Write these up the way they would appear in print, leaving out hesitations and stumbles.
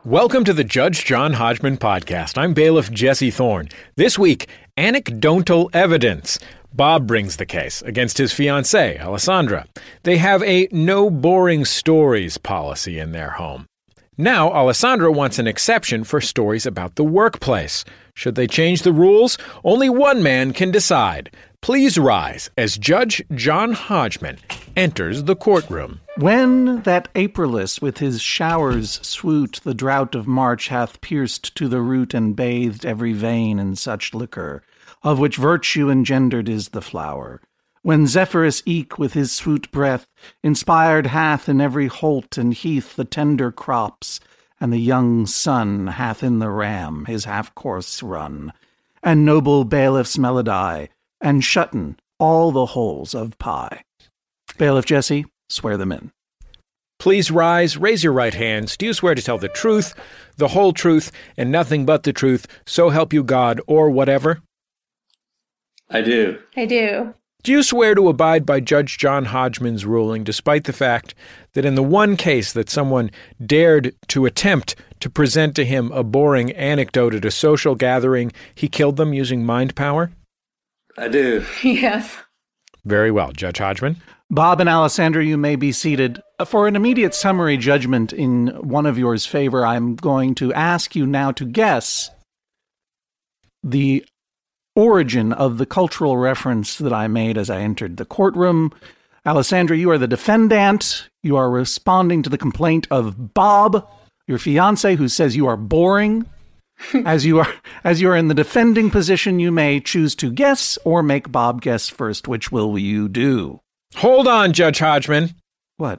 Welcome to the Judge John Hodgman podcast. I'm bailiff Jesse Thorne. This week, anecdotal evidence. Bob brings the case against his fiancée, Alessandra. They have a no boring stories policy in their home. Now, Alessandra wants an exception for stories about the workplace. Should they change the rules? Only one man can decide. Please rise as Judge John Hodgman enters the courtroom. When that Aprilis with his showers swoot, the drought of March hath pierced to the root and bathed every vein in such liquor, of which virtue engendered is the flower. When Zephyrus eke with his sweet breath inspired hath in every holt and heath the tender crops, and the young sun hath in the ram his half-course run, and noble bailiff's melody, and shutten all the holes of pie. Bailiff Jesse, swear them in. Please rise, raise your right hands. Do you swear to tell the truth, the whole truth, and nothing but the truth, so help you God, or whatever? I do. I do. Do you swear to abide by Judge John Hodgman's ruling, despite the fact that in the one case that someone dared to attempt to present to him a boring anecdote at a social gathering, he killed them using mind power? I do. Yes. Very well, Judge Hodgman. Bob and Alessandra, you may be seated. For an immediate summary judgment in one of yours favor, I'm going to ask you now to guess the origin of the cultural reference that I made as I entered the courtroom. Alessandra, you are the defendant. You are responding to the complaint of Bob, your fiancé, who says you are boring. As you are in the defending position, you may choose to guess or make Bob guess first. Which will you do? Hold on, Judge Hodgman. What?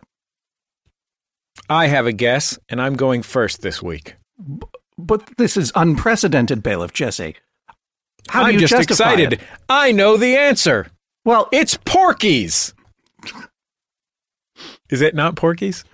I have a guess, and I'm going first this week. But this is unprecedented, Bailiff Jesse. How do I'm you just justify excited. it? I know the answer. Well, It's Porky's. Is it not Porky's?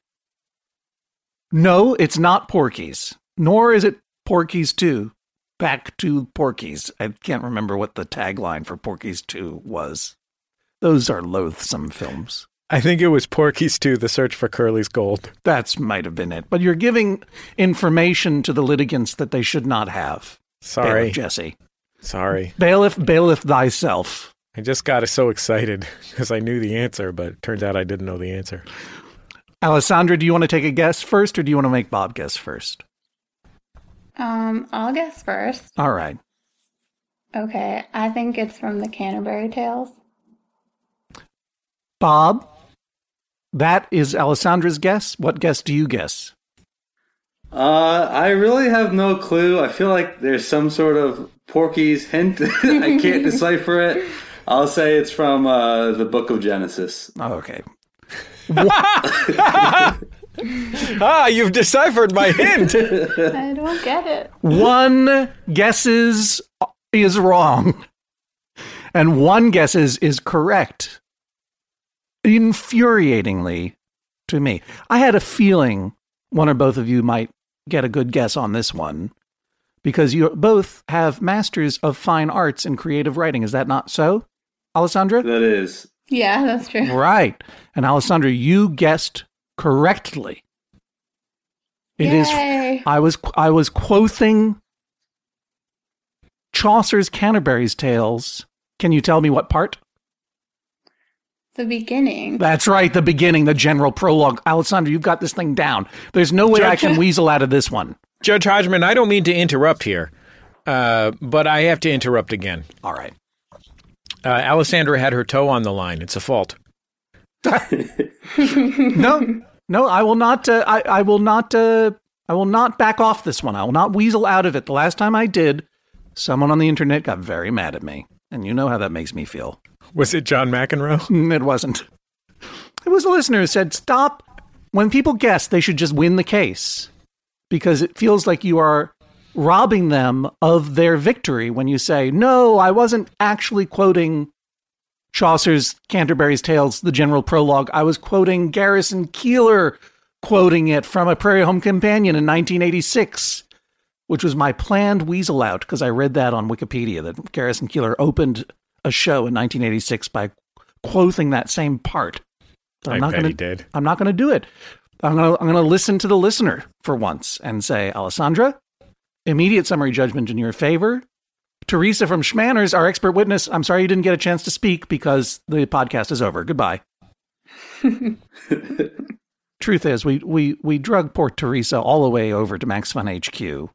no, it's not Porky's. Nor is it Porky's 2. Back to Porky's. I can't remember what the tagline for Porky's 2 was. Those are loathsome films. I think it was Porky's 2, The Search for Curly's Gold. That might have been it. But you're giving information to the litigants that they should not have. Sorry. Bailiff Jesse. Sorry. Bailiff thyself. I just got so excited because I knew the answer, but it turns out I didn't know the answer. Alessandra, do you want to take a guess first, or do you want to make Bob guess first? I'll guess first. All right. Okay, I think it's from the Canterbury Tales. Bob, that is Alessandra's guess. What guess do you guess? I really have no clue. I feel like there's some sort of Porky's hint. I can't decipher it. I'll say it's from the Book of Genesis. Oh, okay. You've deciphered my hint. I don't get it. One guesses is wrong, and one guesses is correct. Infuriatingly to me. I had a feeling one or both of you might get a good guess on this one, because you both have masters of fine arts and creative writing. Is that not so, Alessandra? That is. Yeah, that's true. Right. And Alessandra, you guessed correctly. It is. Yay. I was quoting Chaucer's Canterbury's Tales. Can you tell me what part? The beginning. That's right, the beginning, the general prologue. Alessandra, you've got this thing down. There's no way I can weasel out of this one. Judge Hodgman, I don't mean to interrupt here, but I have to interrupt again. All right. Alessandra had her toe on the line. It's a fault. No, I will not. I will not. I will not back off this one. I will not weasel out of it. The last time I did, someone on the internet got very mad at me, and you know how that makes me feel. Was it John McEnroe? It wasn't. It was a listener who said, "Stop. When people guess, they should just win the case, because it feels like you are robbing them of their victory when you say, no, I wasn't actually quoting Chaucer's Canterbury's Tales, the general prologue. I was quoting Garrison Keillor, quoting it from A Prairie Home Companion in 1986, which was my planned weasel out, because I read that on Wikipedia, that Garrison Keillor opened a show in 1986 by quoting that same part. But I bet he did. I'm not going to do it. I'm gonna listen to the listener for once and say, Alessandra, immediate summary judgment in your favor. Teresa from Schmanners, our expert witness, I'm sorry you didn't get a chance to speak because the podcast is over. Goodbye. Truth is, we drug poor Teresa all the way over to Max Fun HQ.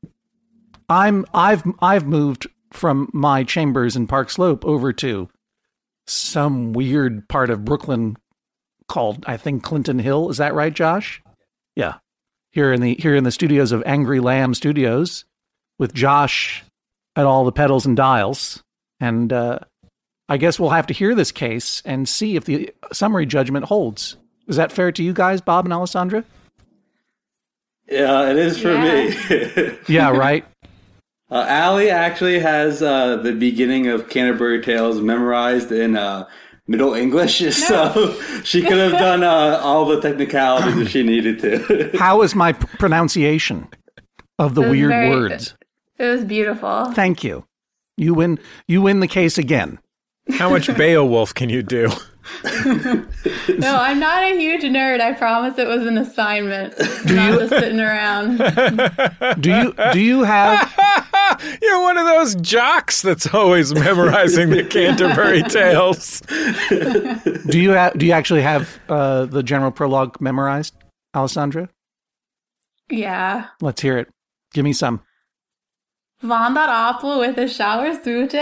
I've moved from my chambers in Park Slope over to some weird part of Brooklyn called, I think, Clinton Hill. Is that right, Josh? Yeah. Here in the studios of Angry Lamb Studios with Josh at all the pedals and dials. And I guess we'll have to hear this case and see if the summary judgment holds. Is that fair to you guys, Bob and Alessandra? Yeah, it is for me. Yeah, right. Allie actually has the beginning of Canterbury Tales memorized in Middle English, so she could have done all the technicalities if she needed to. How is my pronunciation of the weird words? It was beautiful. Thank you. You win the case again. How much Beowulf can you do? No, I'm not a huge nerd. I promise it was an assignment. Not just sitting around. Do you have... You're one of those jocks that's always memorizing the Canterbury Tales. Do you actually have the general prologue memorized, Alessandra? Yeah. Let's hear it. Give me some. Vandar apple with a shower sute.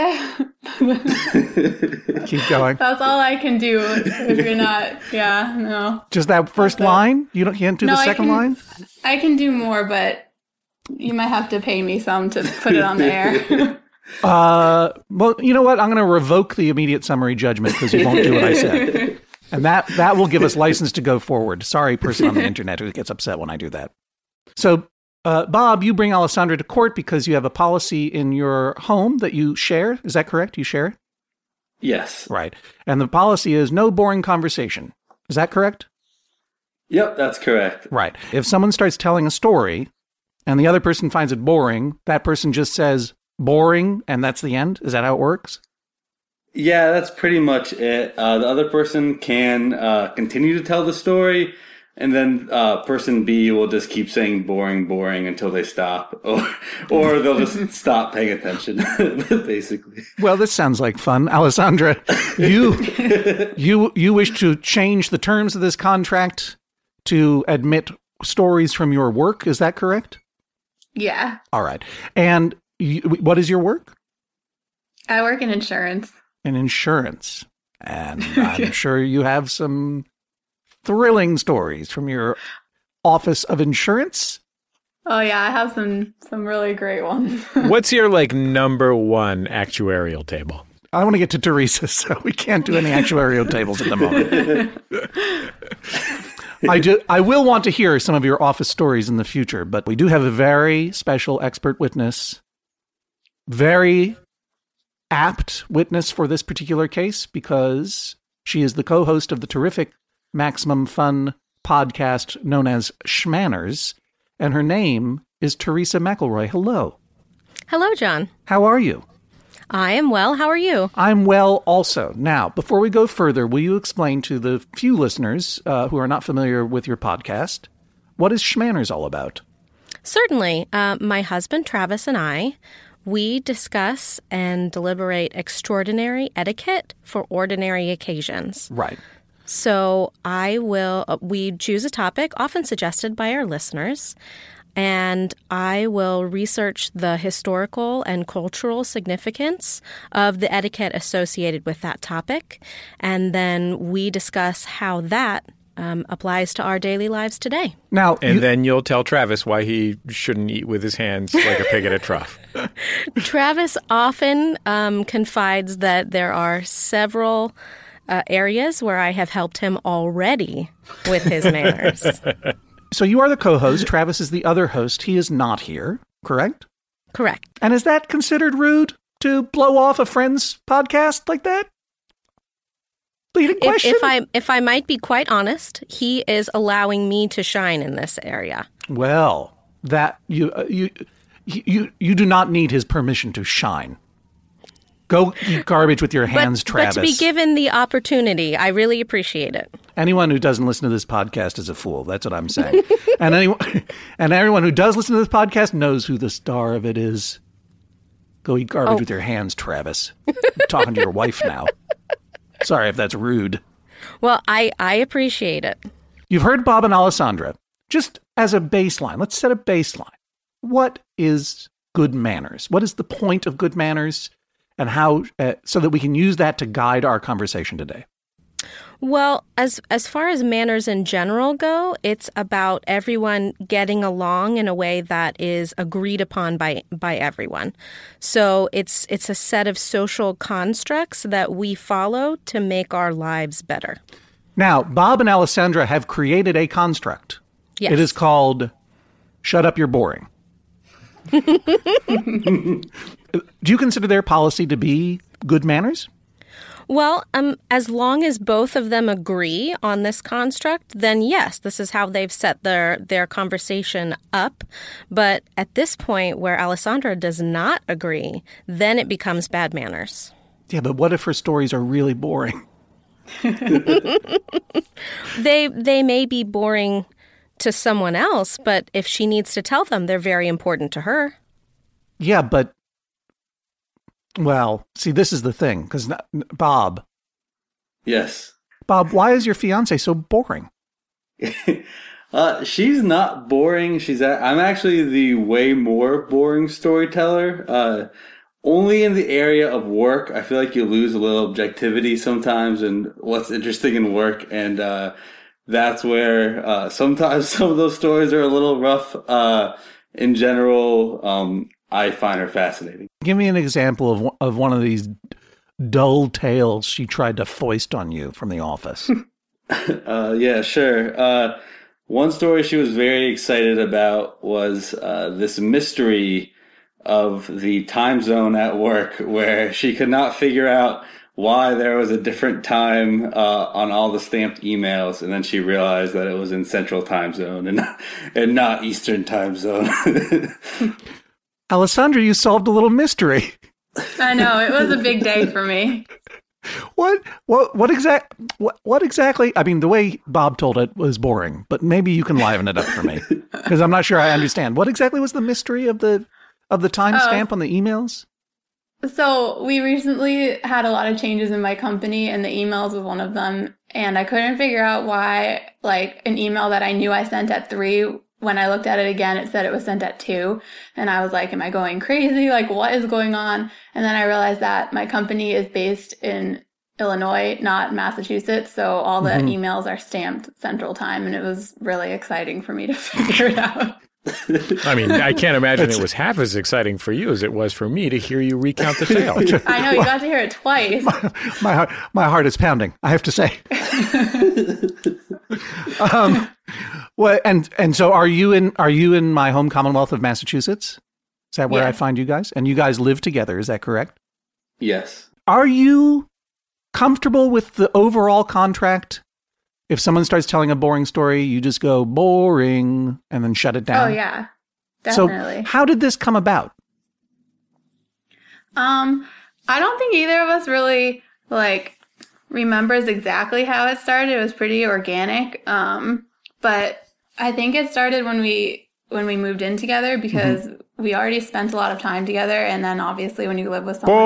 Keep going. That's all I can do if you're not, no. Just that first line? You can't do the second line? I can do more, but you might have to pay me some to put it on the air. Well, you know what? I'm going to revoke the immediate summary judgment because you won't do what I said. And that will give us license to go forward. Sorry, person on the internet who gets upset when I do that. So, Bob, you bring Alessandra to court because you have a policy in your home that you share. Is that correct? You share it? Yes. Right. And the policy is no boring conversation. Is that correct? Yep, that's correct. Right. If someone starts telling a story and the other person finds it boring, that person just says boring and that's the end? Is that how it works? Yeah, that's pretty much it. The other person can continue to tell the story, and then person B will just keep saying boring, boring until they stop, or they'll just stop paying attention, basically. Well, this sounds like fun. Alessandra, you wish to change the terms of this contract to admit stories from your work. Is that correct? Yeah. All right. And what is your work? I work in insurance. In insurance. And I'm sure you have some thrilling stories from your office of insurance. Oh yeah, I have some really great ones. What's your number one actuarial table? I want to get to Teresa, so we can't do any actuarial tables at the moment. I will want to hear some of your office stories in the future, but we do have a very special expert witness, very apt witness for this particular case because she is the co-host of the terrific Maximum Fun podcast known as Schmanners, and her name is Teresa McElroy. Hello. Hello, John. How are you? I am well. How are you? I'm well also. Now, before we go further, will you explain to the few listeners who are not familiar with your podcast, what is Schmanners all about? Certainly. My husband, Travis, and I, we discuss and deliberate extraordinary etiquette for ordinary occasions. Right. So we choose a topic often suggested by our listeners, and I will research the historical and cultural significance of the etiquette associated with that topic, and then we discuss how that applies to our daily lives today. Now, then you'll tell Travis why he shouldn't eat with his hands like a pig at a trough. Travis often confides that there are several areas where I have helped him already with his manners. So you are the co-host. Travis is the other host. He is not here, correct? Correct. And is that considered rude to blow off a friend's podcast like that? Leading question? If I might be quite honest, he is allowing me to shine in this area. Well, that you do not need his permission to shine. Go eat garbage with your hands, Travis. But to be given the opportunity, I really appreciate it. Anyone who doesn't listen to this podcast is a fool. That's what I'm saying. and everyone who does listen to this podcast knows who the star of it is. Go eat garbage with your hands, Travis. I'm talking to your wife now. Sorry if that's rude. Well, I appreciate it. You've heard Bob and Alessandra. Just as a baseline, let's set a baseline. What is good manners? What is the point of good manners? And how, so that we can use that to guide our conversation today? Well, as far as manners in general go, it's about everyone getting along in a way that is agreed upon by everyone. So it's a set of social constructs that we follow to make our lives better. Now, Bob and Alessandra have created a construct. Yes. It is called "Shut Up, You're Boring." Do you consider their policy to be good manners? Well, as long as both of them agree on this construct, then yes, this is how they've set their conversation up. But at this point where Alessandra does not agree, then it becomes bad manners. Yeah, but what if her stories are really boring? They may be boring to someone else, but if she needs to tell them, they're very important to her. Yeah, but, well, see, this is the thing, because Bob. Yes. Bob, why is your fiance so boring? She's not boring. I'm actually the way more boring storyteller. Only in the area of work, I feel like you lose a little objectivity sometimes and what's interesting in work. And that's where sometimes some of those stories are a little rough. In general, I find her fascinating. Give me an example of one of these dull tales she tried to foist on you from the office. Yeah, sure. One story she was very excited about was this mystery of the time zone at work, where she could not figure out why there was a different time on all the stamped emails, and then she realized that it was in Central Time Zone and not Eastern Time Zone. Alessandra, you solved a little mystery. I know, it was a big day for me. What exactly? I mean, the way Bob told it was boring, but maybe you can liven it up for me, because I'm not sure I understand. What exactly was the mystery of the timestamp on the emails? So we recently had a lot of changes in my company, and the emails was one of them. And I couldn't figure out why, like, an email that I knew I sent at 3, when I looked at it again, it said it was sent at 2. And I was like, am I going crazy? Like, what is going on? And then I realized that my company is based in Illinois, not Massachusetts. So all the emails are stamped Central Time. And it was really exciting for me to figure it out. I mean, I can't imagine it was half as exciting for you as it was for me to hear you recount the tale. I know, you got to hear it twice. My heart is pounding, I have to say. Well, and so are you in my home Commonwealth of Massachusetts? Is that where I find you guys? And you guys live together, is that correct? Yes. Are you comfortable with the overall contract? If someone starts telling a boring story, you just go boring and then shut it down. Oh yeah, definitely. So how did this come about? I don't think either of us really remembers exactly how it started. It was pretty organic. But I think it started when we moved in together, because we already spent a lot of time together, and then obviously when you live with someone,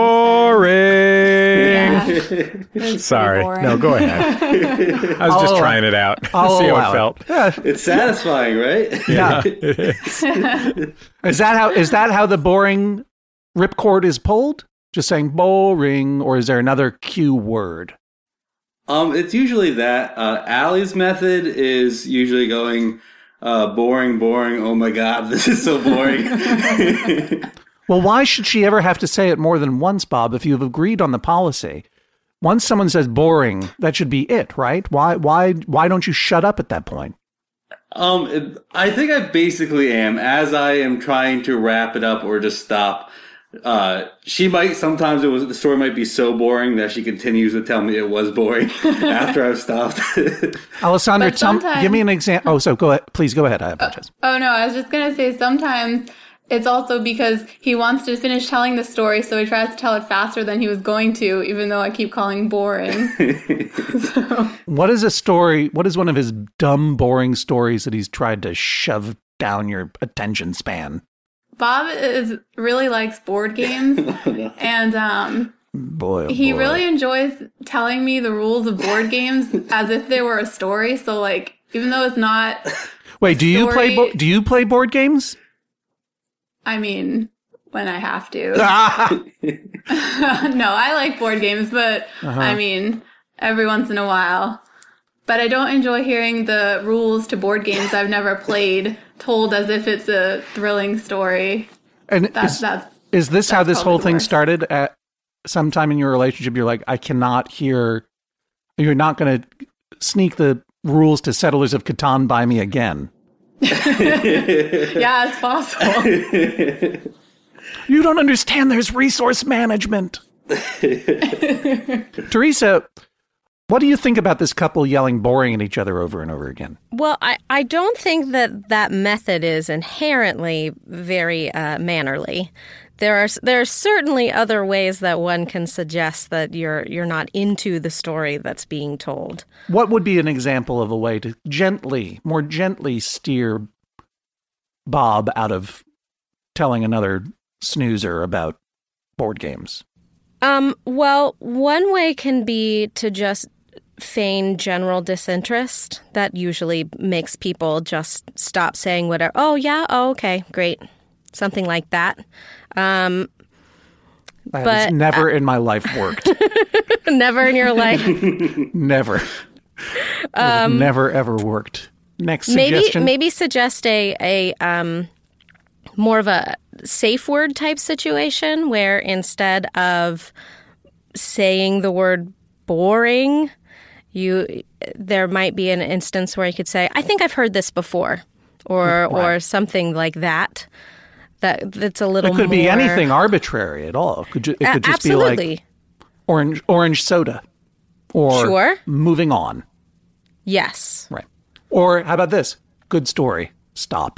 boring. Sorry, boring. No, go ahead. I was just trying it out. See how it felt. Yeah. It's satisfying, right? Yeah. Is that how the boring ripcord is pulled? Just saying boring, or is there another cue word? It's usually that. Allie's method is usually going boring, oh my God, this is so boring. Well, why should she ever have to say it more than once, Bob, if you've agreed on the policy? Once someone says boring, that should be it, right? Why don't you shut up at that point? I think I basically am, as I am trying to wrap it up or just stop. She might, sometimes the story might be so boring that she continues to tell me it was boring after I've stopped. Alessandra, give me an example. Oh, so go ahead. Please go ahead. I apologize. Oh no, I was just going to say sometimes it's also because he wants to finish telling the story, so he tries to tell it faster than he was going to, even though I keep calling boring. What is a story? What is one of his dumb, boring stories that he's tried to shove down your attention span? Bob really likes board games, and Boy, oh he boy. really enjoys telling me the rules of board games as if they were a story. So, like, even though it's not. Wait, do you play? story- Do you play board games? I mean, when I have to. Ah! No, I like board games, but I mean, every once in a while. But I don't enjoy hearing the rules to board games I've never played told as if it's a thrilling story. And That's is this how this probably whole the thing worst. started? At sometime in your relationship, you're like, I cannot hear. You're not going to sneak the rules to Settlers of Catan by me again. yeah, it's possible. You don't understand. There's resource management. Teresa, what do you think about this couple yelling boring at each other over and over again? Well, I don't think that method is inherently very mannerly. There are certainly other ways that one can suggest that you're not into the story that's being told. What would be an example of a way to more gently steer Bob out of telling another snoozer about board games? Well, one way can be to just feign general disinterest. That usually makes people just stop saying whatever. Oh, yeah. Oh, okay. Great. Something like that. That But, has never in my life worked. Never in your life. Never. Never ever worked. Next suggestion. Maybe suggest a more of a safe word type situation where instead of saying the word boring, there might be an instance where you could say, I think I've heard this before, or something like that. That's a little It could more... be anything arbitrary at all. It could just Absolutely. be like orange soda, or Sure. moving on. Yes. Right. Or how about this? Good story. Stop.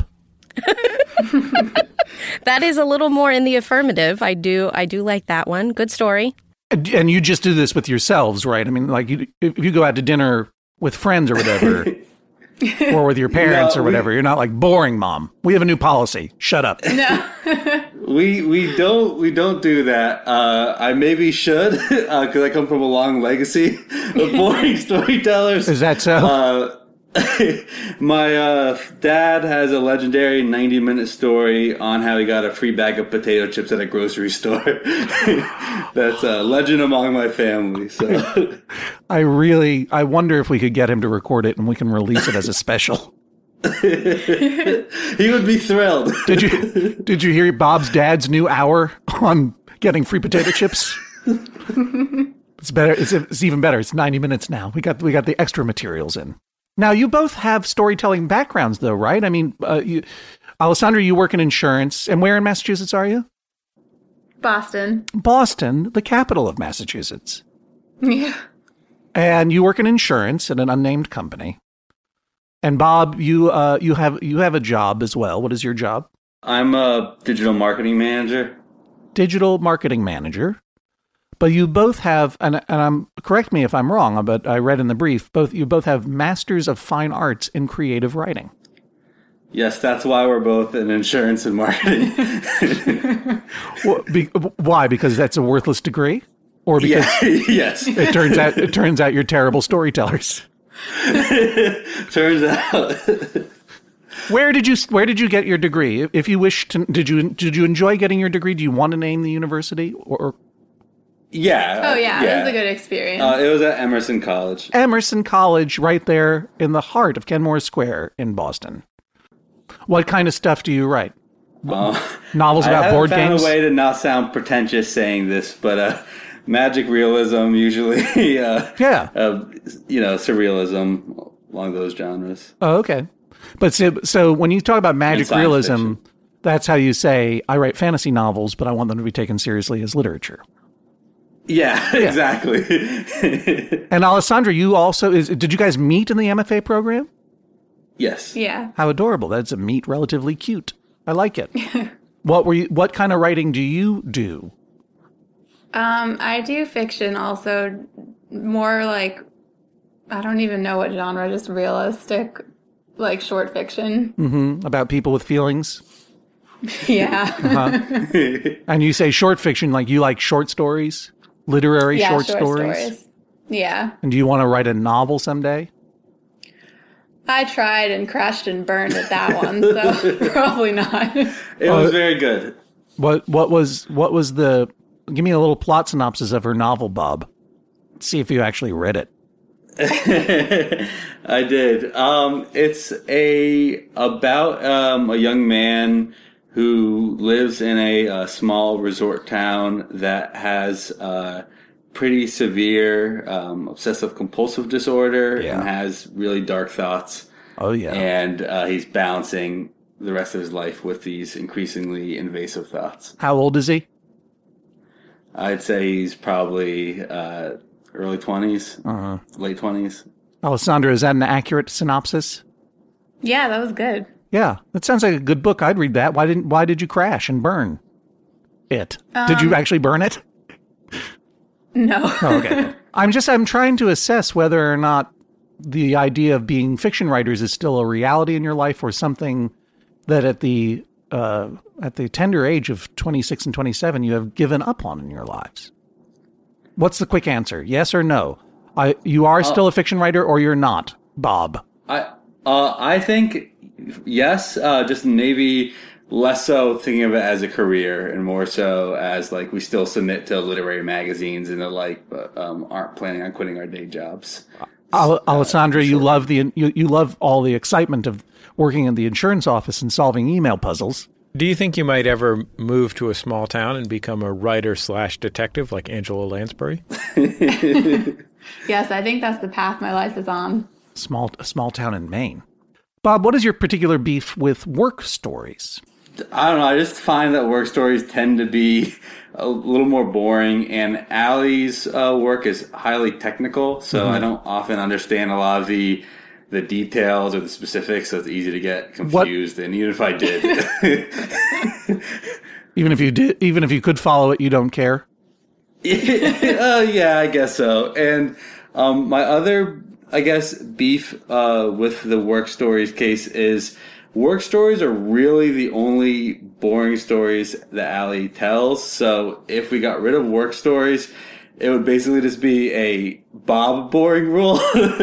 That is a little more in the affirmative. I do like that one. Good story. And you just do this with yourselves, right? I mean, like if you go out to dinner with friends or whatever, or with your parents No, or whatever, you're not like, boring, Mom. We have a new policy. Shut up. We don't do that. I maybe should because I come from a long legacy of boring storytellers. Is that so? My dad has a legendary 90-minute story on how he got a free bag of potato chips at a grocery store. That's a legend among my family. So I wonder if we could get him to record it and we can release it as a special. he would be thrilled. Did you hear Bob's dad's new hour on getting free potato chips? It's better. It's even better. It's 90 minutes now. We got the extra materials in. Now, you both have storytelling backgrounds, though, right? I mean, Alessandra, you work in insurance. And where in Massachusetts are you? Boston. Boston, the capital of Massachusetts. Yeah. And you work in insurance at an unnamed company. And Bob, you have a job as well. What is your job? I'm a digital marketing manager. Digital marketing manager. But you both have, and correct me if I'm wrong, but I read in the brief, you both have Masters of Fine Arts in Creative Writing. Yes, that's why we're both in insurance and marketing. Why? Because that's a worthless degree, or because Yes. it turns out you're terrible storytellers. Turns out. Where did you get your degree? If you wish to, did you enjoy getting your degree? Do you want to name the university or? Yeah. Oh, yeah. It was a good experience. It was at Emerson College. Emerson College, right there in the heart of Kenmore Square in Boston. What kind of stuff do you write? Novels about board I haven't games? found a way to not sound pretentious saying this, but magic realism usually, surrealism along those genres. Oh, okay. But so when you talk about magic science realism, fiction. that's how you say, I write fantasy novels, but I want them to be taken seriously as literature. Yeah, exactly. And Alessandra, you also, did you guys meet in the MFA program? Yes. Yeah. How adorable. That's a meet relatively cute. I like it. What kind of writing do you do? I do fiction also, more like, I don't even know what genre, just realistic, like short fiction. About people with feelings? Yeah. And you say short fiction, like you like short stories? Literary short stories? Yeah. And do you want to write a novel someday? I tried and crashed and burned at that one, so probably not. It was very good. What was the... Give me a little plot synopsis of her novel, Bob. Let's see if you actually read it. I did. It's about a young man who lives in a small resort town that has pretty severe obsessive compulsive disorder and has really dark thoughts. Oh yeah. And he's balancing the rest of his life with these increasingly invasive thoughts. How old is he? I'd say he's probably early 20s, late 20s. Alessandra, is that an accurate synopsis? Yeah, that was good. Yeah, that sounds like a good book. I'd read that. Why did you crash and burn it? Did you actually burn it? No. Oh, okay. I'm trying to assess whether or not the idea of being fiction writers is still a reality in your life, or something that at the tender age of 26 and 27 you have given up on in your lives. What's the quick answer? Yes or no? You are still a fiction writer, or you're not, Bob? I think yes, just maybe less so thinking of it as a career and more so as like we still submit to literary magazines and the like, but aren't planning on quitting our day jobs. Alessandra, you love you love all the excitement of working in the insurance office and solving email puzzles. Do you think you might ever move to a small town and become a writer/detective like Angela Lansbury? Yes, I think that's the path my life is on. A small town in Maine. Bob, what is your particular beef with work stories? I don't know. I just find that work stories tend to be a little more boring, and Allie's work is highly technical, so I don't often understand a lot of the details or the specifics, so it's easy to get confused. And even if I did, even if you could follow it, you don't care. Yeah, I guess so. And my other, I guess, beef with the work stories case is work stories are really the only boring stories that Allie tells. So if we got rid of work stories, it would basically just be a Bob boring rule.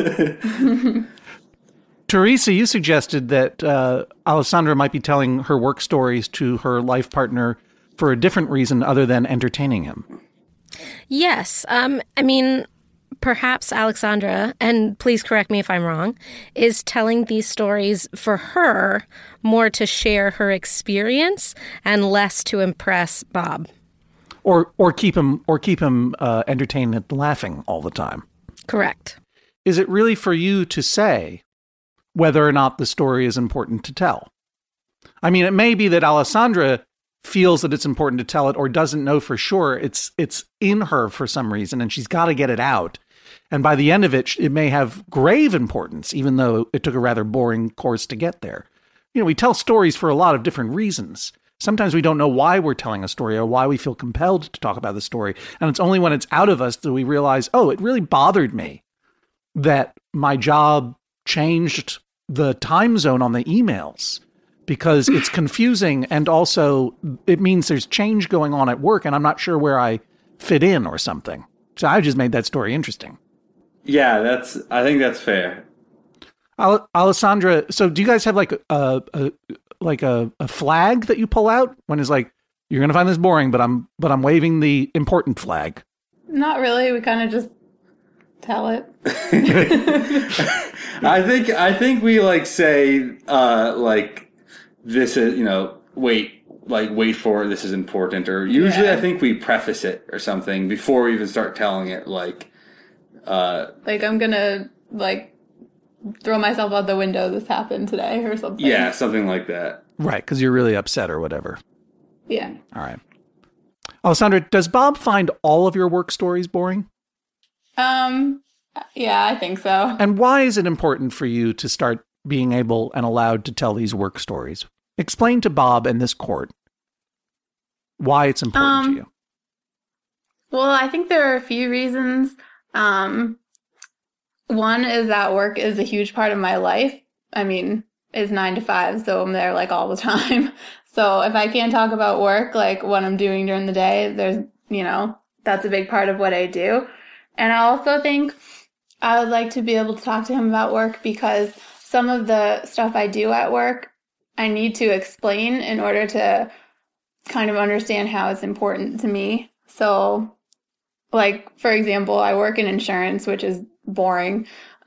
Teresa, you suggested that Alessandra might be telling her work stories to her life partner for a different reason other than entertaining him. Yes. I mean, perhaps Alexandra, and please correct me if I'm wrong, is telling these stories for her more to share her experience and less to impress Bob. Or keep him entertained and laughing all the time. Correct. Is it really for you to say whether or not the story is important to tell? I mean, it may be that Alessandra feels that it's important to tell it or doesn't know for sure. It's in her for some reason, and she's got to get it out. And by the end of it, it may have grave importance, even though it took a rather boring course to get there. You know, we tell stories for a lot of different reasons. Sometimes we don't know why we're telling a story or why we feel compelled to talk about the story. And it's only when it's out of us that we realize, oh, it really bothered me that my job changed the time zone on the emails because it's confusing, and also it means there's change going on at work and I'm not sure where I fit in or something. So I just made that story interesting. Yeah, I think that's fair. Alessandra, so do you guys have like a flag that you pull out when it's like, you're going to find this boring, but I'm waving the important flag? Not really. We kind of just tell it. I think we like say like this is, you know, wait for it, this is important, or usually I think we preface it or something before we even start telling it, like I'm gonna like throw myself out the window, this happened today or something. Yeah, something like that. Right, because you're really upset or whatever. Yeah. All right. Alessandra, does Bob find all of your work stories boring? Yeah, I think so. And why is it important for you to start being able and allowed to tell these work stories? Explain to Bob and this court why it's important to you. Well, I think there are a few reasons. One is that work is a huge part of my life. I mean, it's 9 to 5, so I'm there like all the time. So if I can't talk about work, like what I'm doing during the day, there's, that's a big part of what I do. And I also think I would like to be able to talk to him about work because some of the stuff I do at work, I need to explain in order to kind of understand how it's important to me. So, like, for example, I work in insurance, which is boring.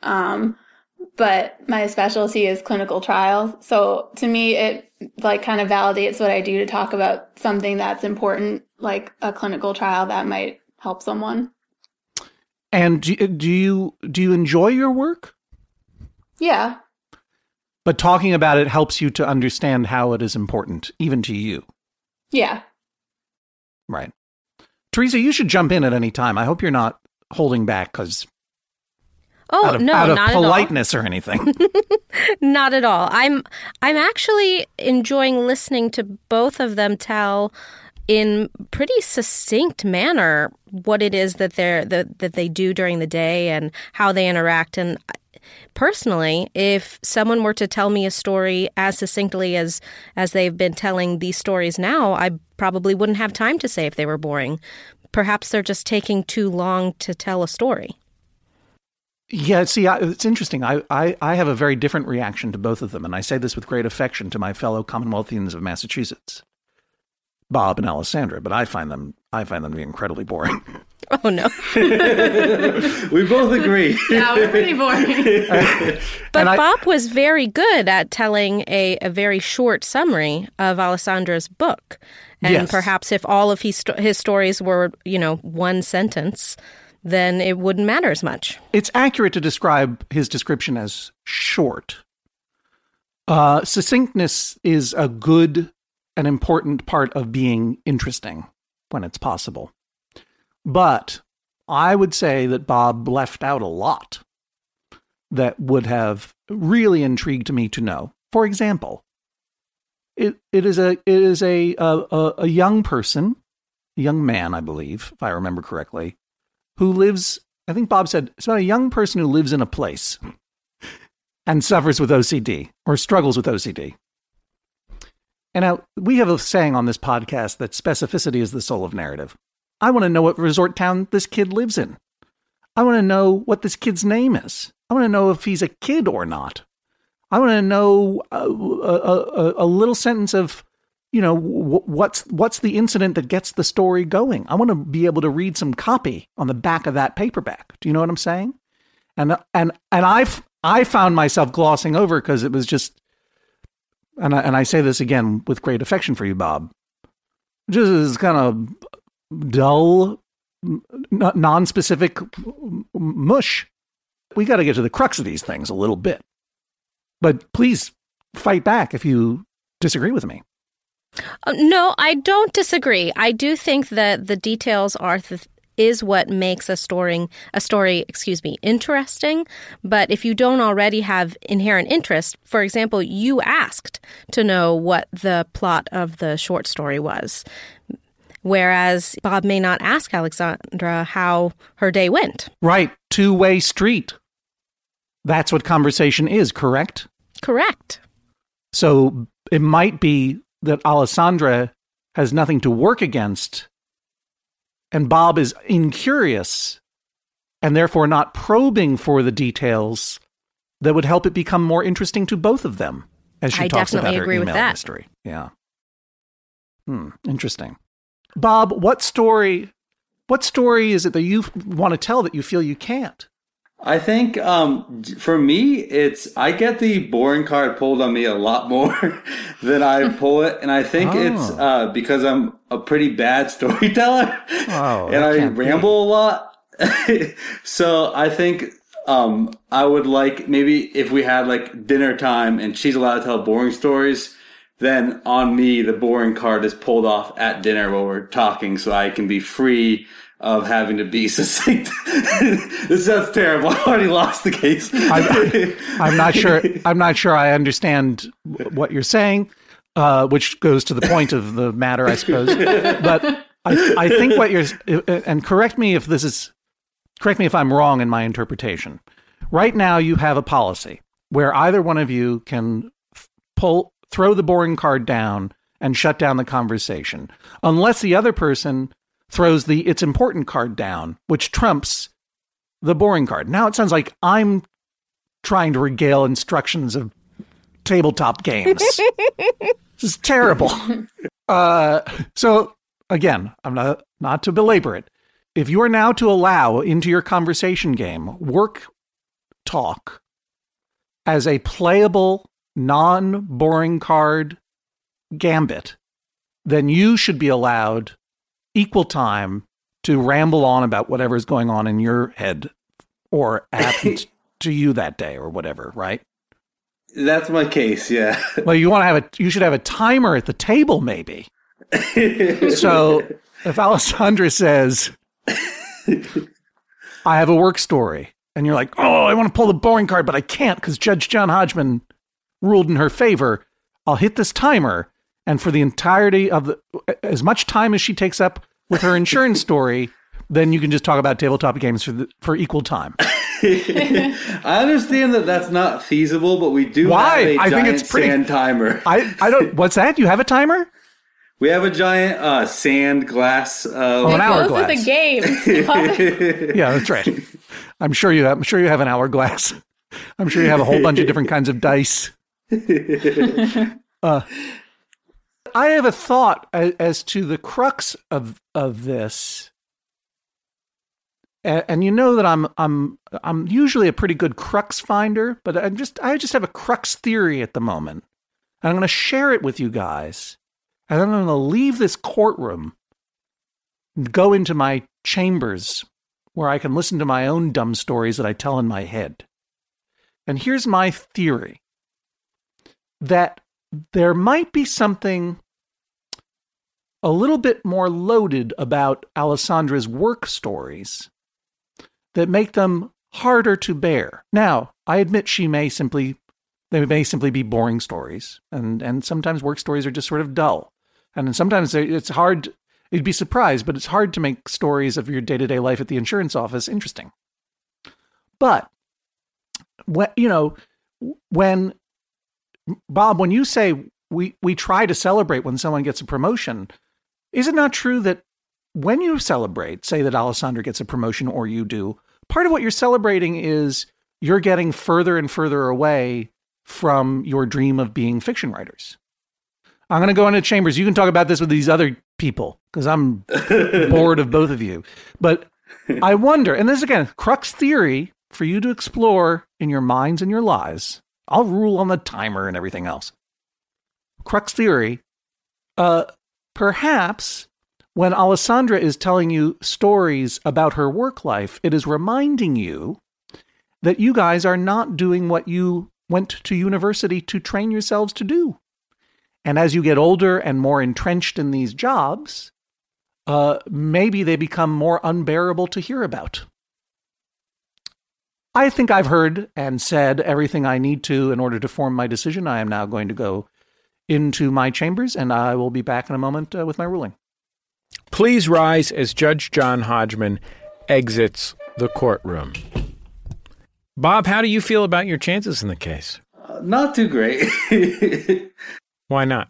But my specialty is clinical trials. So to me, it like kind of validates what I do to talk about something that's important, like a clinical trial that might help someone. And do you enjoy your work? Yeah. But talking about it helps you to understand how it is important, even to you. Yeah. Right. Teresa, you should jump in at any time. I hope you're not holding back because out of politeness or anything. Not at all. I'm actually enjoying listening to both of them tell in pretty succinct manner what it is that they do during the day and how they interact. And personally, if someone were to tell me a story as succinctly as they've been telling these stories now, I probably wouldn't have time to say if they were boring. Perhaps they're just taking too long to tell a story. Yeah, see, it's interesting. I have a very different reaction to both of them, and I say this with great affection to my fellow Commonwealthians of Massachusetts, Bob and Alessandra, but I find them to be incredibly boring. Oh, no. We both agree. Yeah, we're pretty boring. But Bob was very good at telling a very short summary of Alessandra's book. And yes. Perhaps if all of his stories were, one sentence, then it wouldn't matter as much. It's accurate to describe his description as short. Succinctness is a good and important part of being interesting when it's possible. But I would say that Bob left out a lot that would have really intrigued me to know. For example, it is a young person, a young man, I believe, if I remember correctly, who lives, I think Bob said, it's about a young person who lives in a place and suffers with OCD or struggles with OCD. And now we have a saying on this podcast that specificity is the soul of narrative. I want to know what resort town this kid lives in. I want to know what this kid's name is. I want to know if he's a kid or not. I want to know a little sentence of, what's the incident that gets the story going. I want to be able to read some copy on the back of that paperback. Do you know what I'm saying? And I found myself glossing over because it was just, and I say this again with great affection for you, Bob, just is kind of dull, non-specific mush. We got to get to the crux of these things a little bit. But please fight back if you disagree with me. No, I don't disagree. I do think that the details is what makes a story, interesting. But if you don't already have inherent interest, for example, you asked to know what the plot of the short story was, whereas Bob may not ask Alexandra how her day went. Right. Two-way street. That's what conversation is, correct? Correct. So it might be that Alessandra has nothing to work against, and Bob is incurious, and therefore not probing for the details that would help it become more interesting to both of them, as she talks about her email history. Yeah. Interesting. Bob, what story is it that you want to tell that you feel you can't? I think for me, I get the boring card pulled on me a lot more than I pull it. And I think it's because I'm a pretty bad storyteller and I ramble a lot. So I think I would like maybe if we had like dinner time and she's allowed to tell boring stories, then on me, the boring card is pulled off at dinner while we're talking so I can be free of having to be succinct. This sounds terrible. I already lost the case. I'm not sure. I'm not sure I understand what you're saying. which goes to the point of the matter, I suppose. But I think what you're, and correct me if I'm wrong in my interpretation. Right now, you have a policy where either one of you can throw the boring card down and shut down the conversation, unless the other person throws the it's important card down, which trumps the boring card. Now it sounds like I'm trying to regale instructions of tabletop games. This is terrible. So again, I'm not to belabor it. If you are now to allow into your conversation game work talk as a playable, non-boring card gambit, then you should be allowed equal time to ramble on about whatever is going on in your head or happened to you that day or whatever, right? That's my case, yeah. Well, you should have a timer at the table, maybe. So if Alessandra says, I have a work story, and you're like, oh, I want to pull the boring card, but I can't because Judge John Hodgman ruled in her favor, I'll hit this timer, and for the entirety of as much time as she takes up with her insurance story, then you can just talk about tabletop games for equal time. I understand that that's not feasible, but we do have a giant sand timer. I don't. What's that? You have a timer? We have a giant sand glass. An hourglass. With the game. Yeah, that's right. I'm sure you have an hourglass. I'm sure you have a whole bunch of different kinds of dice. I have a thought as to the crux of this. And you know that I'm usually a pretty good crux finder, but I just have a crux theory at the moment. And I'm going to share it with you guys. And then I'm going to leave this courtroom and go into my chambers where I can listen to my own dumb stories that I tell in my head. And here's my theory. That there might be something a little bit more loaded about Alessandra's work stories that make them harder to bear. Now, I admit they may simply be boring stories, and sometimes work stories are just sort of dull. And sometimes it's hard, you'd be surprised, but it's hard to make stories of your day-to-day life at the insurance office interesting. But, when Bob, when you say we try to celebrate when someone gets a promotion, is it not true that when you celebrate, say that Alessandra gets a promotion or you do, part of what you're celebrating is you're getting further and further away from your dream of being fiction writers? I'm going to go into chambers. You can talk about this with these other people because I'm bored of both of you. But I wonder, and this again, crux theory for you to explore in your minds and your lives. I'll rule on the timer and everything else. Crux theory, perhaps when Alessandra is telling you stories about her work life, it is reminding you that you guys are not doing what you went to university to train yourselves to do. And as you get older and more entrenched in these jobs, maybe they become more unbearable to hear about. I think I've heard and said everything I need to in order to form my decision. I am now going to go into my chambers, and I will be back in a moment with my ruling. Please rise as Judge John Hodgman exits the courtroom. Bob, how do you feel about your chances in the case? Not too great. Why not?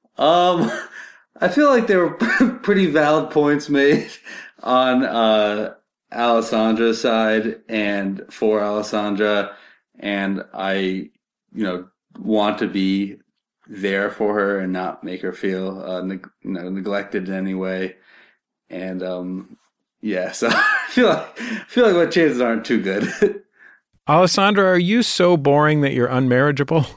I feel like there were pretty valid points made on Alessandra's side and for Alessandra, and I, want to be there for her and not make her feel neglected in any way. And so I feel like my chances aren't too good. Alessandra, are you so boring that you're unmarriageable?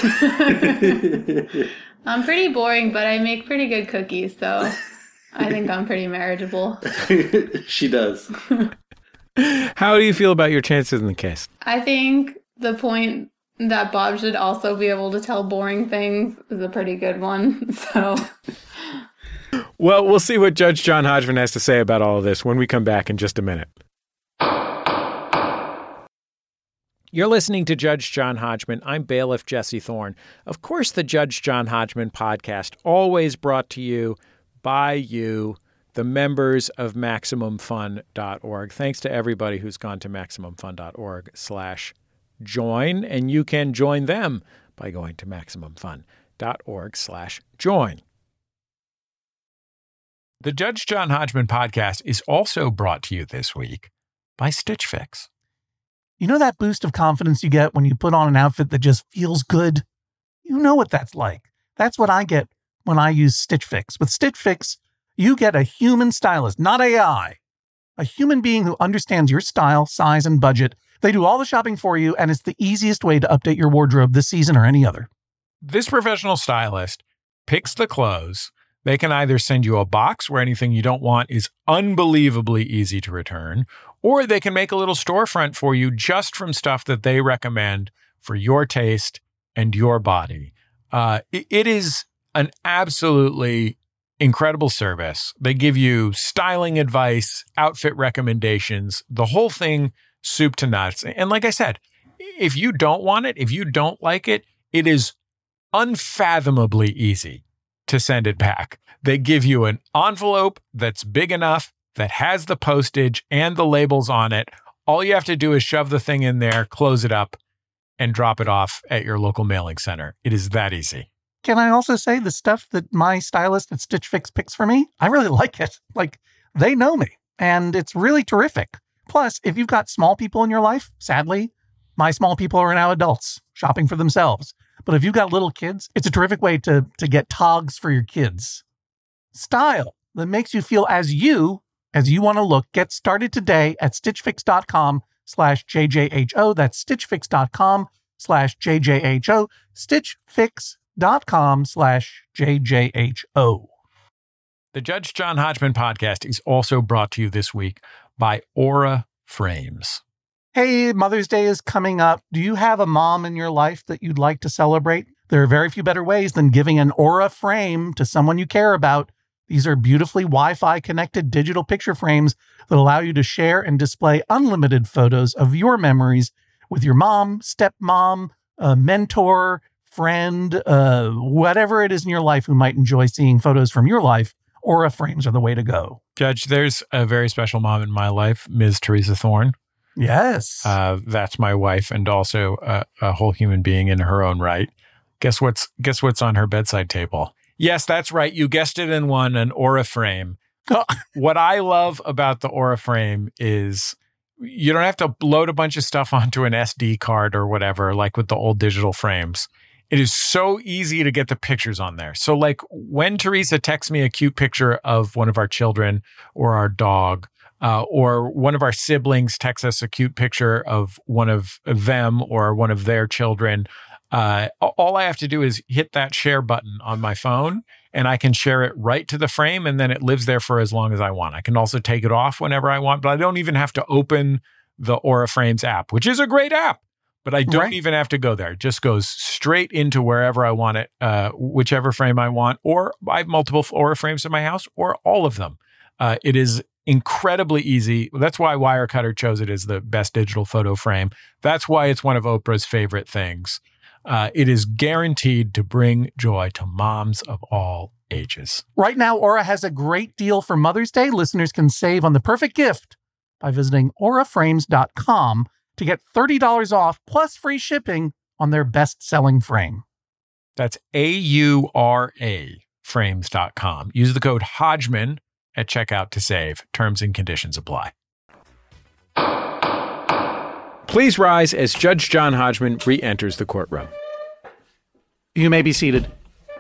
I'm pretty boring, but I make pretty good cookies, so I think I'm pretty marriageable. She does. How do you feel about your chances in the case? I think the point that Bob should also be able to tell boring things is a pretty good one. So, well, we'll see what Judge John Hodgman has to say about all of this when we come back in just a minute. You're listening to Judge John Hodgman. I'm bailiff Jesse Thorne. Of course, the Judge John Hodgman podcast, always brought to you by you, the members of MaximumFun.org. Thanks to everybody who's gone to MaximumFun.org/join, and you can join them by going to MaximumFun.org/join. The Judge John Hodgman podcast is also brought to you this week by Stitch Fix. You know that boost of confidence you get when you put on an outfit that just feels good? You know what that's like. That's what I get when I use Stitch Fix. With Stitch Fix, you get a human stylist, not AI. A human being who understands your style, size, and budget. They do all the shopping for you, and it's the easiest way to update your wardrobe this season or any other. This professional stylist picks the clothes. They can either send you a box where anything you don't want is unbelievably easy to return, or they can make a little storefront for you just from stuff that they recommend for your taste and your body. It is an absolutely incredible service. They give you styling advice, outfit recommendations, the whole thing, soup to nuts. And like I said, if you don't want it, if you don't like it, it is unfathomably easy to send it back. They give you an envelope that's big enough, that has the postage and the labels on it. All you have to do is shove the thing in there, close it up, and drop it off at your local mailing center. It is that easy. Can I also say the stuff that my stylist at Stitch Fix picks for me? I really like it. Like, they know me, and it's really terrific. Plus, if you've got small people in your life, sadly, my small people are now adults shopping for themselves. But if you've got little kids, it's a terrific way to get togs for your kids. Style that makes you feel as you want to look. Get started today at stitchfix.com/JJHO. That's stitchfix.com/JJHO. stitchfix.com/JJHO. The Judge John Hodgman podcast is also brought to you this week by Aura Frames. Hey, Mother's Day is coming up. Do you have a mom in your life that you'd like to celebrate? There are very few better ways than giving an Aura frame to someone you care about. These are beautifully Wi-Fi connected digital picture frames that allow you to share and display unlimited photos of your memories with your mom, stepmom, mentor, friend, whatever it is in your life who might enjoy seeing photos from your life. Aura frames are the way to go. Judge, there's a very special mom in my life, Ms. Teresa Thorne. Yes. That's my wife and also a whole human being in her own right. Guess what's on her bedside table? Yes, that's right. You guessed it in one, an Aura frame. What I love about the Aura frame is you don't have to load a bunch of stuff onto an SD card or whatever, like with the old digital frames. It is so easy to get the pictures on there. So like when Teresa texts me a cute picture of one of our children or our dog, or one of our siblings texts us a cute picture of one of them or one of their children, all I have to do is hit that share button on my phone and I can share it right to the frame and then it lives there for as long as I want. I can also take it off whenever I want, but I don't even have to open the Aura Frames app, which is a great app, but I don't even have to go there. It just goes straight into wherever I want it, whichever frame I want, or I have multiple Aura Frames in my house or all of them. It is incredibly easy. That's why Wirecutter chose it as the best digital photo frame. That's why it's one of Oprah's favorite things. It is guaranteed to bring joy to moms of all ages. Right now, Aura has a great deal for Mother's Day. Listeners can save on the perfect gift by visiting auraframes.com to get $30 off plus free shipping on their best-selling frame. That's AURA frames.com. Use the code Hodgman at checkout to save. Terms and conditions apply. Please rise as Judge John Hodgman re-enters the courtroom. You may be seated.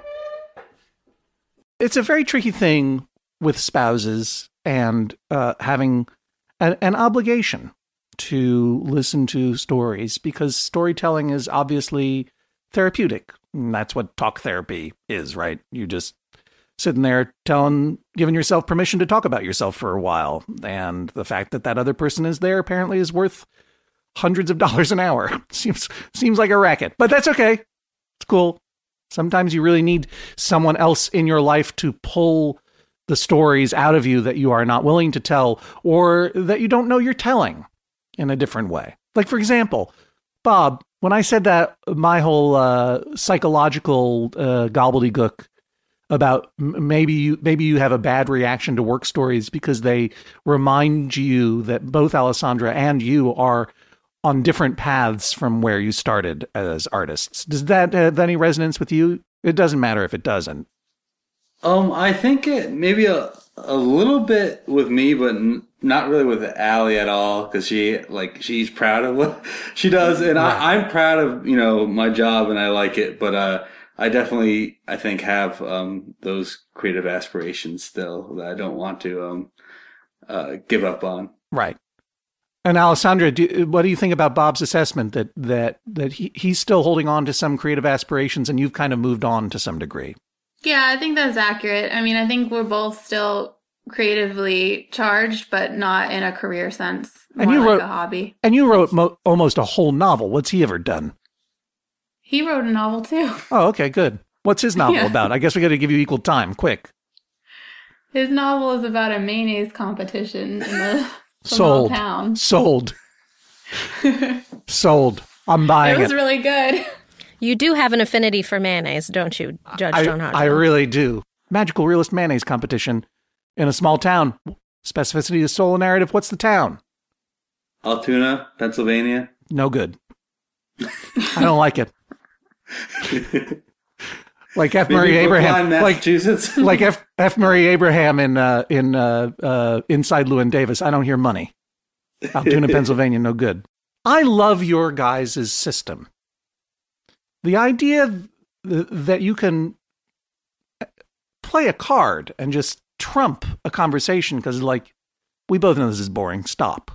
It's a very tricky thing with spouses and having an obligation to listen to stories because storytelling is obviously therapeutic. And that's what talk therapy is, right? You just sitting there giving yourself permission to talk about yourself for a while. And the fact that other person is there apparently is worth hundreds of dollars an hour. Seems like a racket, but that's okay. It's cool. Sometimes you really need someone else in your life to pull the stories out of you that you are not willing to tell or that you don't know you're telling in a different way. Like, for example, Bob, when I said that, my whole psychological gobbledygook about maybe you have a bad reaction to work stories because they remind you that both Alessandra and you are on different paths from where you started as artists. Does that have any resonance with you? It doesn't matter if it doesn't. I think it maybe a little bit with me, but not really with Allie at all, because she's proud of what she does, and I'm proud of my job, and I like it. But I definitely I think have those creative aspirations still that I don't want to give up on. Right. And Alessandra, what do you think about Bob's assessment that he's still holding on to some creative aspirations, and you've kind of moved on to some degree? Yeah, I think that's accurate. I mean, I think we're both still creatively charged, but not in a career sense. More like a hobby. And you wrote almost a whole novel. What's he ever done? He wrote a novel too. Oh, okay, good. What's his novel about? I guess we got to give you equal time. Quick. His novel is about a mayonnaise competition in the small town. Sold. I'm buying it. It was really good. You do have an affinity for mayonnaise, don't you, Judge John Hodgman? I really do. Magical realist mayonnaise competition in a small town. Specificity is sole narrative. What's the town? Altoona, Pennsylvania. No good. I don't like it. Like F. Murray Abraham, Massachusetts. like F. Murray Abraham in Inside Llewyn Davis. I don't hear money. Altoona, Pennsylvania, no good. I love your guys' system. The idea that you can play a card and just trump a conversation because, we both know this is boring. Stop.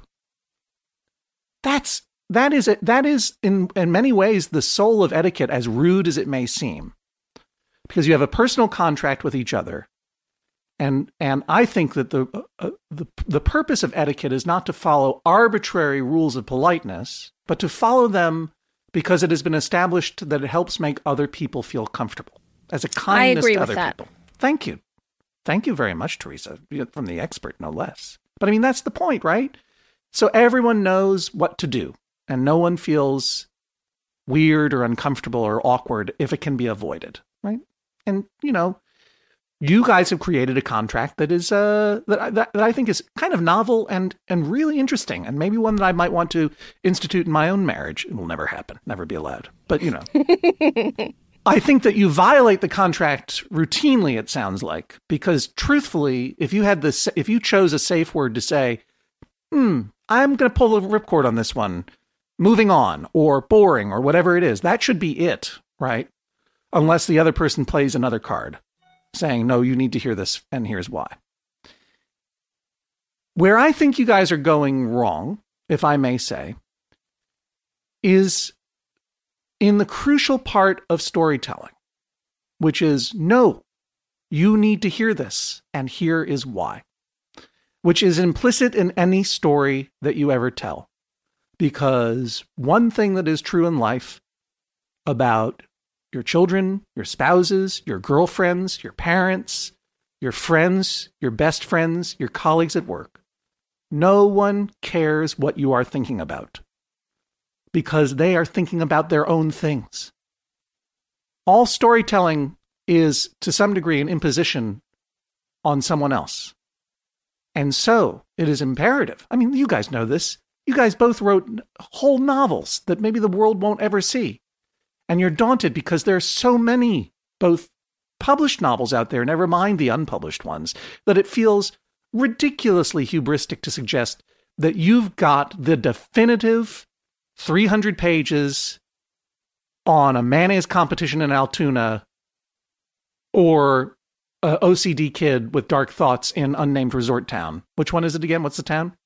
That is in many ways the soul of etiquette, as rude as it may seem, because you have a personal contract with each other, and I think that the purpose of etiquette is not to follow arbitrary rules of politeness, but to follow them because it has been established that it helps make other people feel comfortable as a kindness to other people. Thank you. Thank you very much, Teresa, from the expert, no less. But I mean, that's the point, right? So everyone knows what to do, and no one feels weird or uncomfortable or awkward if it can be avoided, right? And, you guys have created a contract that is that I think is kind of novel and really interesting, and maybe one that I might want to institute in my own marriage. It will never happen, never be allowed. But I think that you violate the contract routinely. It sounds like, because truthfully, if you chose a safe word to say, I'm going to pull the ripcord on this one, moving on, or boring, or whatever it is, that should be it, right? Unless the other person plays another card, saying, no, you need to hear this, and here's why. Where I think you guys are going wrong, if I may say, is in the crucial part of storytelling, which is, no, you need to hear this, and here is why, which is implicit in any story that you ever tell. Because one thing that is true in life about your children, your spouses, your girlfriends, your parents, your friends, your best friends, your colleagues at work, no one cares what you are thinking about, because they are thinking about their own things. All storytelling is, to some degree, an imposition on someone else. And so it is imperative. I mean, you guys know this. You guys both wrote whole novels that maybe the world won't ever see. And you're daunted because there are so many, both published novels out there, never mind the unpublished ones, that it feels ridiculously hubristic to suggest that you've got the definitive 300 pages on a mayonnaise competition in Altoona, or a OCD kid with dark thoughts in unnamed resort town. Which one is it again? What's the town?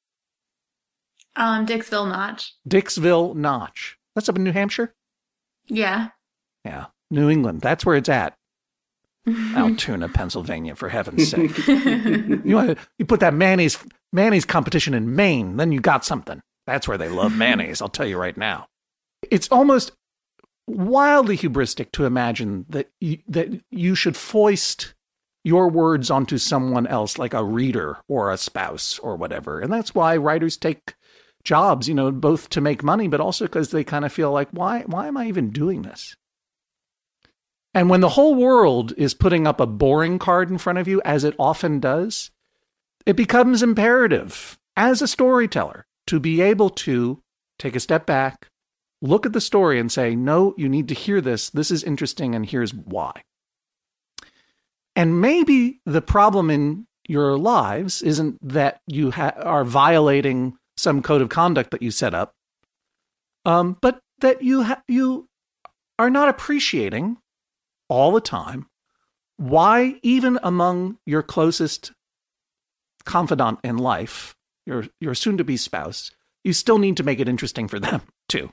Dixville Notch. Dixville Notch. That's up in New Hampshire? Yeah. Yeah. New England. That's where it's at. Altoona, Pennsylvania, for heaven's sake. You put that mayonnaise competition in Maine, then you got something. That's where they love mayonnaise, I'll tell you right now. It's almost wildly hubristic to imagine that you should foist your words onto someone else, like a reader or a spouse or whatever. And that's why writers take jobs, both to make money, but also because they kind of feel like, why am I even doing this? And when the whole world is putting up a boring card in front of you, as it often does, it becomes imperative as a storyteller to be able to take a step back, look at the story and say, no, you need to hear this. This is interesting, and here's why. And maybe the problem in your lives isn't that you are violating some code of conduct that you set up, but that you are not appreciating all the time why, even among your closest confidant in life, your soon-to-be spouse, you still need to make it interesting for them too.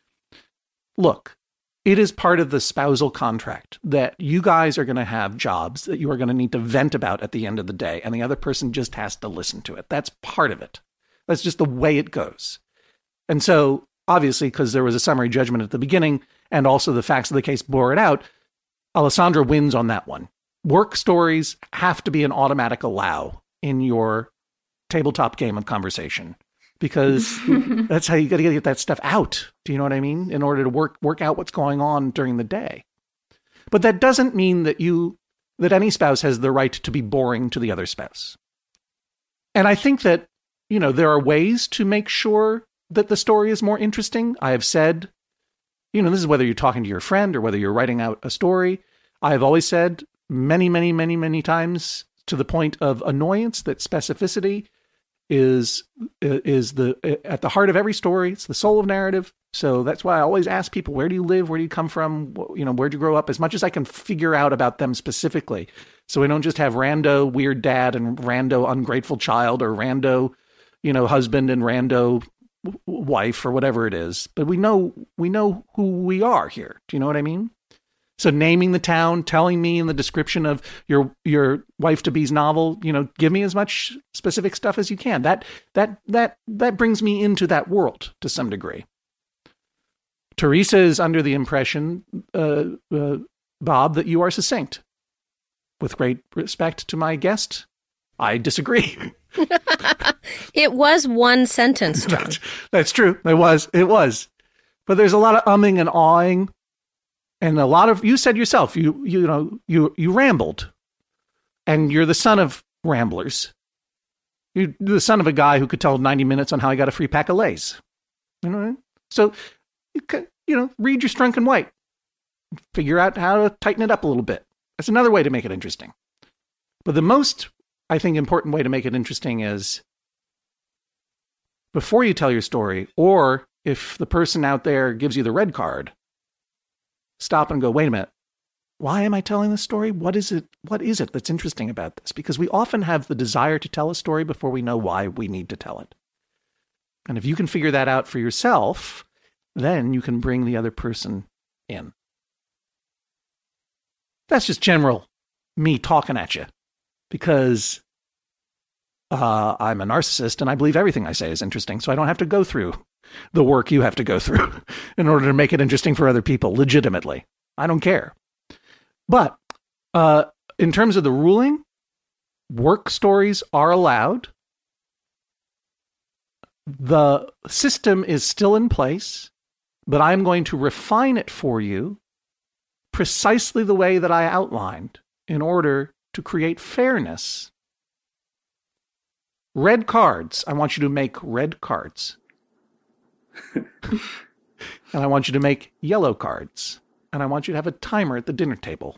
Look, it is part of the spousal contract that you guys are going to have jobs that you are going to need to vent about at the end of the day, and the other person just has to listen to it. That's part of it. That's just the way it goes. And so, obviously, because there was a summary judgment at the beginning, and also the facts of the case bore it out, Alessandra wins on that one. Work stories have to be an automatic allow in your tabletop game of conversation, because that's how you got to get that stuff out. Do you know what I mean? In order to work out what's going on during the day. But that doesn't mean that any spouse has the right to be boring to the other spouse. And I think that, there are ways to make sure that the story is more interesting. I have said, this is whether you're talking to your friend or whether you're writing out a story. I have always said many, many, many, many times, to the point of annoyance, that specificity is at the heart of every story. It's the soul of narrative. So that's why I always ask people, where do you live? Where do you come from? Where'd you grow up? As much as I can figure out about them specifically. So we don't just have rando weird dad and rando ungrateful child, or rando, husband and rando wife, or whatever it is. But we know who we are here. Do you know what I mean? So naming the town, telling me in the description of your wife-to-be's novel, give me as much specific stuff as you can. That brings me into that world to some degree. Teresa is under the impression, Bob, that you are succinct. With great respect to my guest, I disagree. It was one sentence, John. That's true. It was. But there's a lot of umming and awing. And a lot of, you said yourself, you rambled, and you're the son of ramblers. You're the son of a guy who could tell 90 minutes on how he got a free pack of Lay's. So, read your Strunk and White. Figure out how to tighten it up a little bit. That's another way to make it interesting. But the most, I think, important way to make it interesting is, before you tell your story, or if the person out there gives you the red card, stop and go, wait a minute, why am I telling this story? What is it that's interesting about this? Because we often have the desire to tell a story before we know why we need to tell it. And if you can figure that out for yourself, then you can bring the other person in. That's just general me talking at you, because I'm a narcissist and I believe everything I say is interesting, so I don't have to go through the work you have to go through in order to make it interesting for other people, legitimately. I don't care. But in terms of the ruling, work stories are allowed. The system is still in place, but I'm going to refine it for you precisely the way that I outlined in order to create fairness. Red cards. I want you to make red cards. And I want you to make yellow cards. And I want you to have a timer at the dinner table.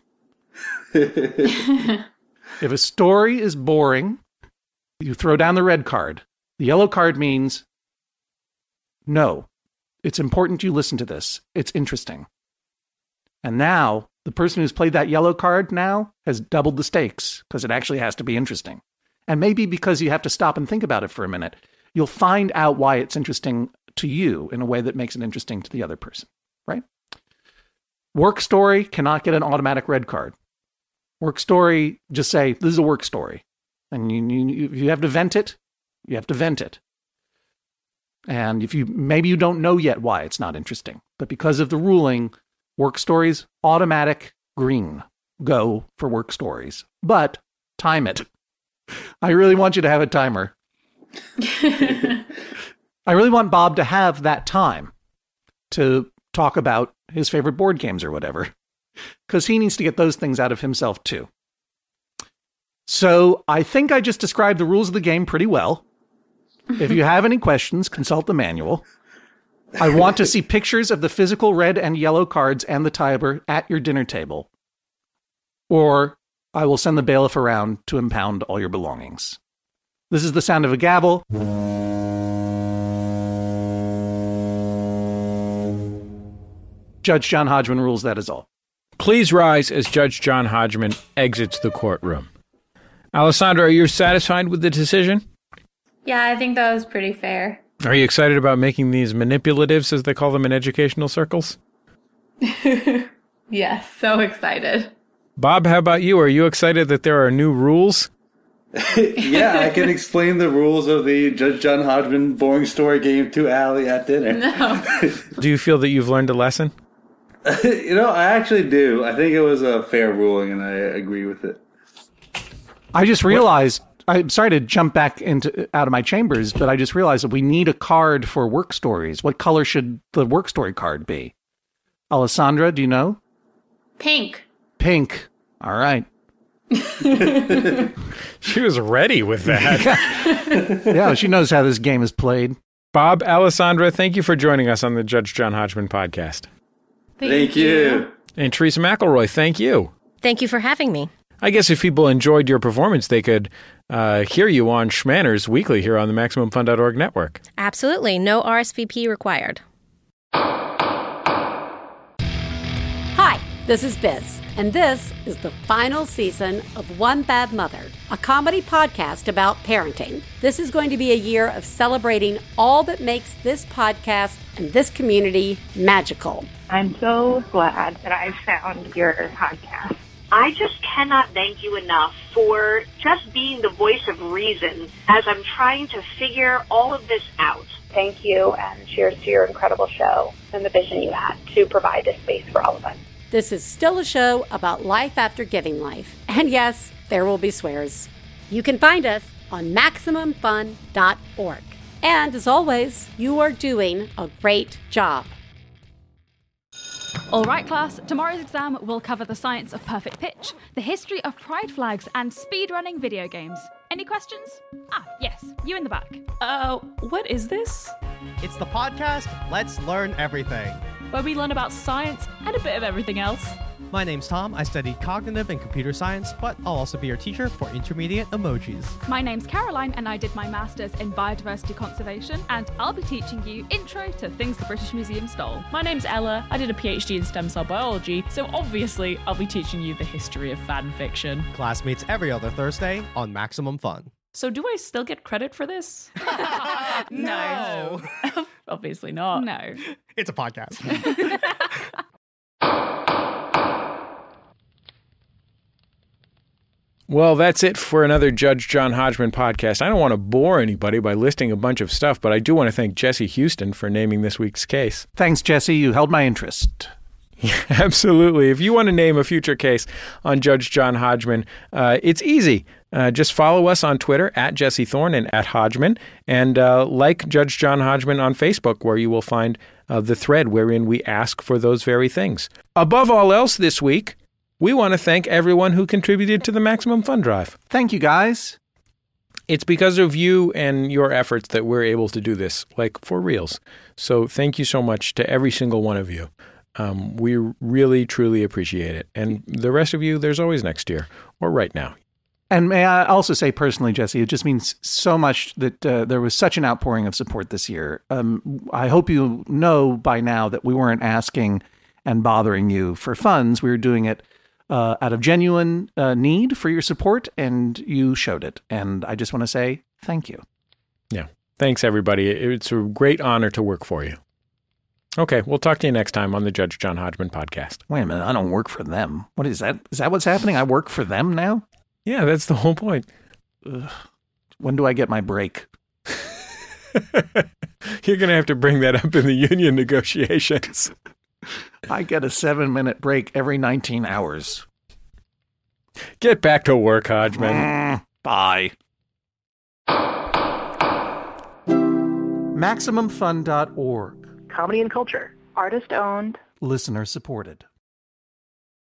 If a story is boring, you throw down the red card. The yellow card means, no, it's important you listen to this. It's interesting. And now, the person who's played that yellow card now has doubled the stakes, because it actually has to be interesting. And maybe because you have to stop and think about it for a minute, you'll find out why it's interesting to you in a way that makes it interesting to the other person, right? Work story cannot get an automatic red card. Work story, just say, this is a work story. And if you have to vent it, you have to vent it. And maybe you don't know yet why it's not interesting, but because of the ruling, work stories, automatic green, go for work stories. But time it. I really want you to have a timer. I really want Bob to have that time to talk about his favorite board games or whatever, because he needs to get those things out of himself too. So I think I just described the rules of the game pretty well. If you have any questions, consult the manual. I want to see pictures of the physical red and yellow cards and the timer at your dinner table. Or I will send the bailiff around to impound all your belongings. This is the sound of a gavel. Judge John Hodgman rules, that is all. Please rise as Judge John Hodgman exits the courtroom. Alessandra, are you satisfied with the decision? Yeah, I think that was pretty fair. Are you excited about making these manipulatives, as they call them in educational circles? Yes, so excited. Bob, how about you? Are you excited that there are new rules? Yeah, I can explain the rules of the Judge John Hodgman boring story game to Allie at dinner. No. Do you feel that you've learned a lesson? I actually do. I think it was a fair ruling, and I agree with it. I just realized, I'm sorry to jump back out of my chambers, but I just realized that we need a card for work stories. What color should the work story card be? Alessandra, do you know? Pink. Pink. All right. She was ready with that. Yeah, she knows how this game is played. Bob, Alessandra, thank you for joining us on the Judge John Hodgman podcast. Thank you. And Teresa McElroy, thank you. Thank you for having me. I guess if people enjoyed your performance, they could hear you on Schmanners Weekly here on the MaximumFun.org network. Absolutely. No RSVP required. Hi, this is Biz, and this is the final season of One Bad Mother, a comedy podcast about parenting. This is going to be a year of celebrating all that makes this podcast and this community magical. I'm so glad that I found your podcast. I just cannot thank you enough for just being the voice of reason as I'm trying to figure all of this out. Thank you, and cheers to your incredible show and the vision you had to provide this space for all of us. This is still a show about life after giving life. And yes, there will be swears. You can find us on MaximumFun.org. And as always, you are doing a great job. All right, class, tomorrow's exam will cover the science of perfect pitch, the history of pride flags, and speedrunning video games. Any questions? Yes, you in the back. What is this? It's the podcast Let's Learn Everything, where we learn about science and a bit of everything else. My name's Tom. I study cognitive and computer science, but I'll also be your teacher for intermediate emojis. My name's Caroline, and I did my master's in biodiversity conservation, and I'll be teaching you intro to things the British Museum stole. My name's Ella. I did a PhD in stem cell biology, so obviously I'll be teaching you the history of fan fiction. Class meets every other Thursday on Maximum Fun. So do I still get credit for this? No. Obviously not. No. It's a podcast. Well, that's it for another Judge John Hodgman podcast. I don't want to bore anybody by listing a bunch of stuff, but I do want to thank Jesse Houston for naming this week's case. Thanks, Jesse. You held my interest. Absolutely. If you want to name a future case on Judge John Hodgman, it's easy. Just follow us on Twitter at Jesse Thorne and at Hodgman, and like Judge John Hodgman on Facebook, where you will find the thread wherein we ask for those very things. Above all else this week, we want to thank everyone who contributed to the Maximum Fun Drive. Thank you, guys. It's because of you and your efforts that we're able to do this, like for reals. So thank you so much to every single one of you. We really, truly appreciate it. And the rest of you, there's always next year or right now. And may I also say personally, Jesse, it just means so much that there was such an outpouring of support this year. I hope you know by now that we weren't asking and bothering you for funds. We were doing it out of genuine need for your support, and you showed it. And I just want to say thank you. Yeah. Thanks, everybody. It's a great honor to work for you. Okay, we'll talk to you next time on the Judge John Hodgman podcast. Wait a minute, I don't work for them. What is that? Is that what's happening? I work for them now? Yeah, that's the whole point. Ugh. When do I get my break? You're going to have to bring that up in the union negotiations. I get a 7-minute break every 19 hours. Get back to work, Hodgman. Bye. MaximumFun.org. Comedy and culture. Artist owned. Listener supported.